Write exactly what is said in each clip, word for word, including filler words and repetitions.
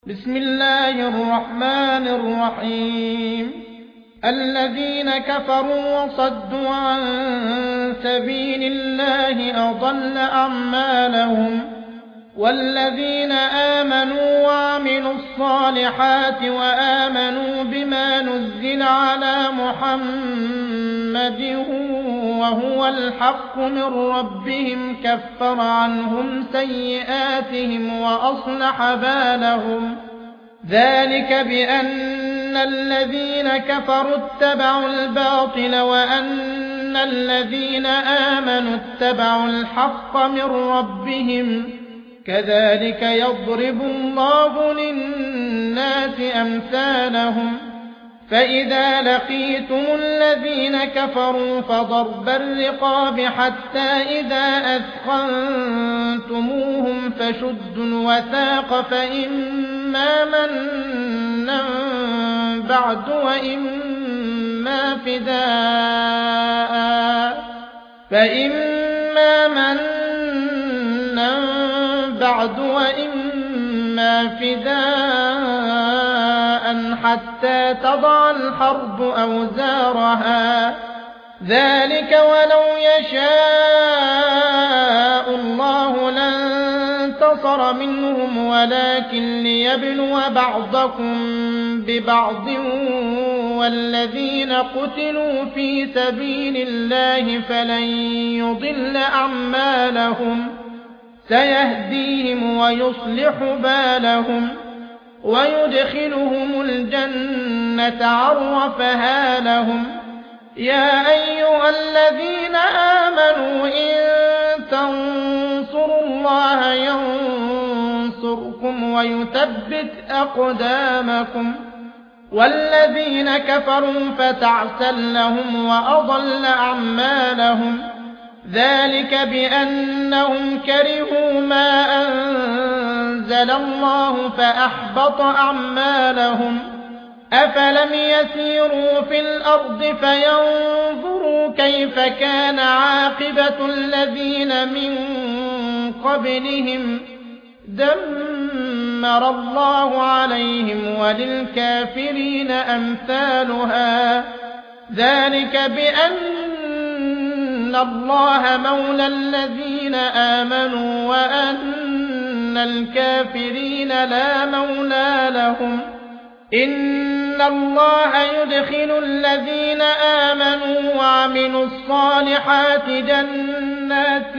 بسم الله الرحمن الرحيم الذين كفروا وصدوا عن سبيل الله أضل أعمالهم والذين آمنوا وعملوا الصالحات وآمنوا بما نزل على محمد وهو الحق من ربهم كفر عنهم سيئاتهم وأصلح بالهم ذلك بأن الذين كفروا اتبعوا الباطل وأن الذين آمنوا اتبعوا الحق من ربهم كذلك يضرب الله للناس أمثالهم فإذا لقيتم الذين كفروا فضرب الرقاب حتى إذا أثخنتموهم فشدوا الوثاق فإما منا بعد وإما فداء فإما منا بعد وإما فداء حتى تضع الحرب أوزارها ذلك ولو يشاء الله لانتصر منهم ولكن ليبلو بعضكم ببعض والذين قتلوا في سبيل الله فلن يضل أعمالهم سيهديهم ويصلح بالهم ويدخلهم الجنة عرفها لهم يا أيها الذين آمنوا إن تنصروا الله ينصركم ويثبت أقدامكم والذين كفروا فتعسا لهم وأضل أعمالهم ذلك بأنهم كرهوا ما أنزل الله فأحبط أعمالهم أفلم يسيروا في الأرض فينظروا كيف كان عاقبة الذين من قبلهم دمر الله عليهم وللكافرين أمثالها ذلك بأن إن الله مولى الذين آمنوا وأن الكافرين لا مولى لهم إن الله يدخل الذين آمنوا وعملوا الصالحات جنات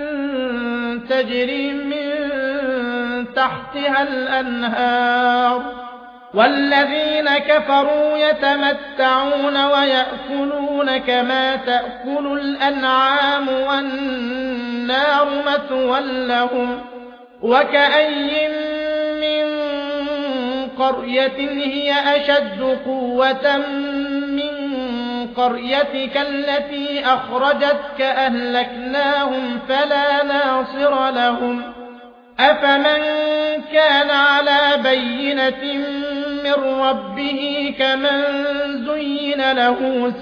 تجري من تحتها الأنهار والذين كفروا يتمتعون ويأكلون كما تأكل الأنعام والنار مثوى لهم وكأي من قرية هي أشد قوة من قريتك التي أخرجتك أهلكناهم فلا ناصر لهم أفمن كان على بينة من ربه كمن زين له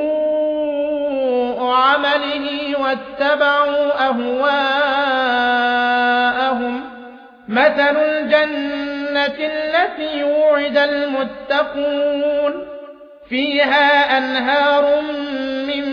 سوء عمله واتبعوا أهواءهم مثل الجنة التي وعد المتقون فيها أنهار من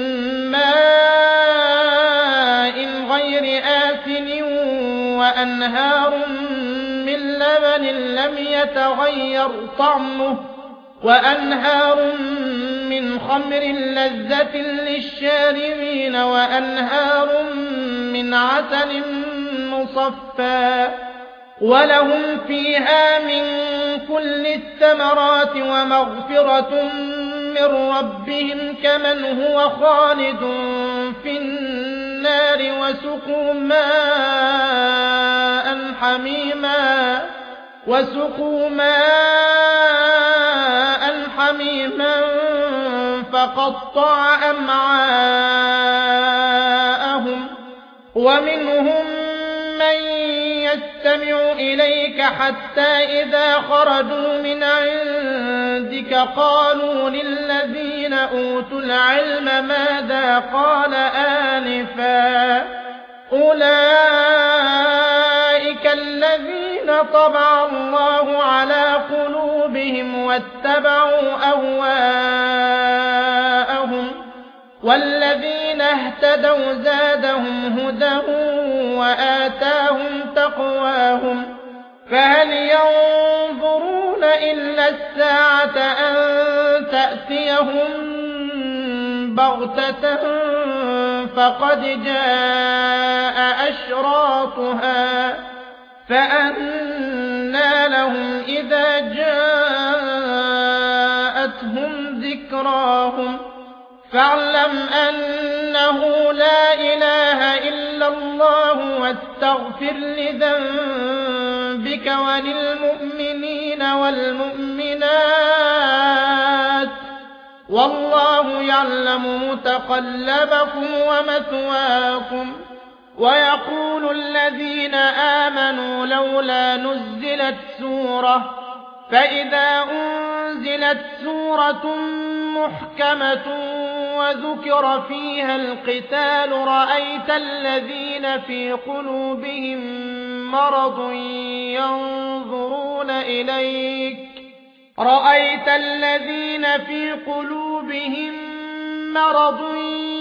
ماء غير آسن وأنهار من لبن لم يتغير طعمه وأنهار من خمر لذة للشاربين وأنهار من عسل مصفى ولهم فيها من كل الثمرات ومغفرة من ربهم كمن هو خالد في النار وسقوا ماء حميما وسقوا ماء حميما فقطع أمعاءهم ومنهم من يستمع إليك حتى إذا خرجوا من عندك قالوا للذين أوتوا العلم ماذا قال آنفا أولئك الذين الذين طبع الله على قلوبهم واتبعوا أهواءهم والذين اهتدوا زادهم هدى وآتاهم تقواهم فهل ينظرون إلا الساعة أن تأتيهم بغتة فقد جاء أشراطها فأنى لهم إذا جاءتهم ذكراهم فاعلم أنه لا إله إلا الله واستغفر لذنبك وللمؤمنين والمؤمنات والله يعلم متقلبكم ومثواكم ويقول الذين آمنوا لولا نزلت سورة فإذا أنزلت سورة محكمة وذكر فيها القتال رأيت الذين في قلوبهم مرض ينظرون إليك رأيت الذين في قلوبهم مرض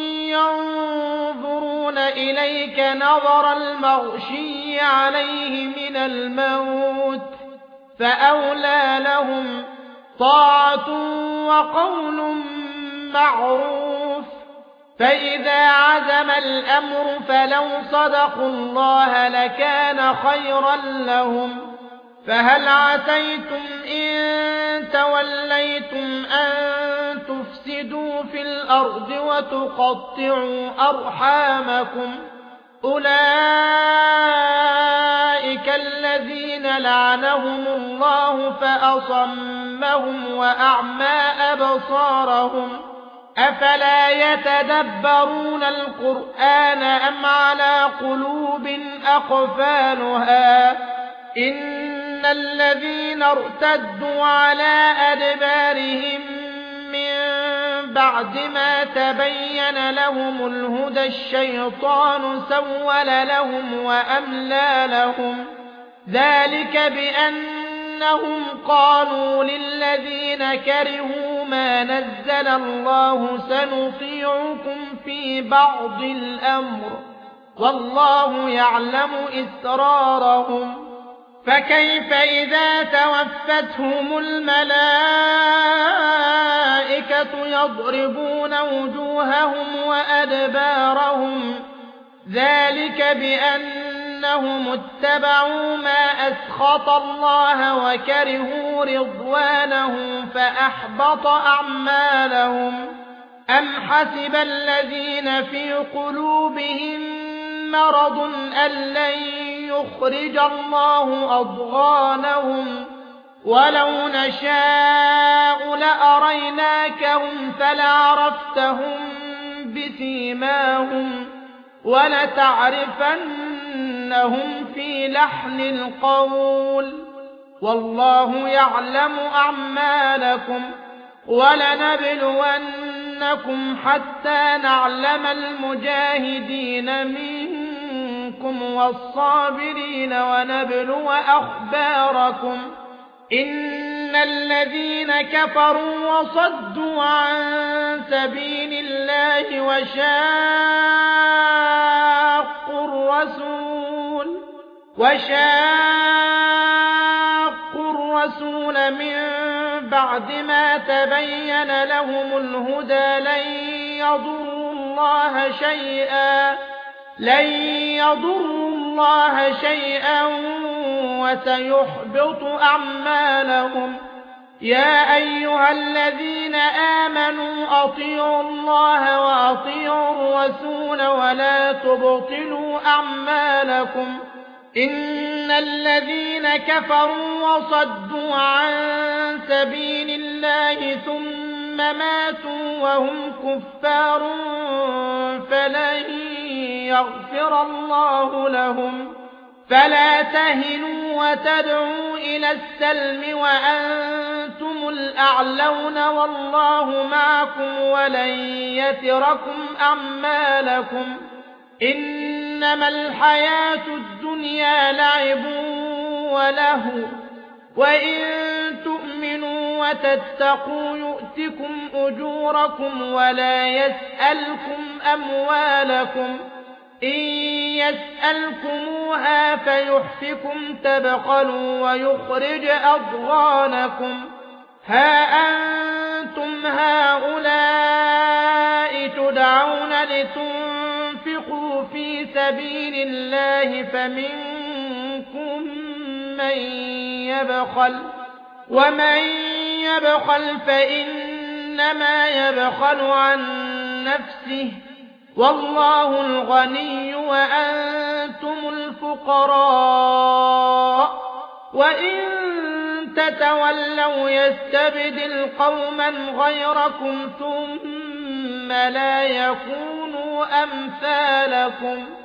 ينظرون إليك نظر المغشي عليه من الموت فأولى لهم طاعة وقول معروف فإذا عزم الأمر فلو صدقوا الله لكان خيرا لهم فهل عسيتم إن توليتم أن تفسدوا في الأرض وتقطعوا أرحامكم أولئك الذين لعنهم الله فأصمهم وأعمى أبصارهم أفلا يتدبرون القرآن أم على قلوب أقفالها إن الذين ارتدوا على أدبارهم من بعد ما تبين لهم الهدى الشيطان سول لهم وأملى لهم ذلك بأنهم قالوا للذين كرهوا ما نزل الله سنطيعكم في بعض الأمر والله يعلم إسرارهم فكيف إذا توفتهم الملائكة يضربون وجوههم وأدبارهم ذلك بأنهم اتبعوا ما أسخط الله وكرهوا رضوانه فأحبط أعمالهم أم حسب الذين في قلوبهم مرض أن لن يخرج الله أضغانهم ولو نشاء لأريناكهم فلعرفتهم بسيماهم ولتعرفنهم في لحن القول والله يعلم أعمالكم ولنبلونكم حتى نعلم المجاهدين منكم والصابرين ونبلو أخباركم إن الذين كفروا وصدوا عن سبيل الله وشاقوا الرسول وشاقوا الرسول من بعد ما تبين لهم الهدى لن يضروا الله شيئا لن يضروا الله شيئا وسيحبط أعمالهم يا أيها الذين آمنوا أطيعوا الله وأطيعوا الرسول ولا تبطلوا أعمالكم إن الذين كفروا وصدوا عن سبيل الله ثم ماتوا وهم كفار فلن يغفر الله لهم فلا تهنوا وتدعوا إلى السلم وأنتم الأعلون والله معكم ولن يتركم أعمالكم إنما الحياة الدنيا لعب وله وإن تؤمنوا وتتقوا يؤتكم أجوركم ولا يسألكم أموالكم إن يسألكموها فيحفكم تبخلوا ويخرج أضغانكم ها أنتم هؤلاء تدعون لتنفقوا في سبيل الله فمنكم من يبخل ومن يبخل فإنما يبخل عن نفسه والله الغني وأنتم الفقراء وإن تتولوا يستبدل قوما غيركم ثم لا يكونوا أمثالكم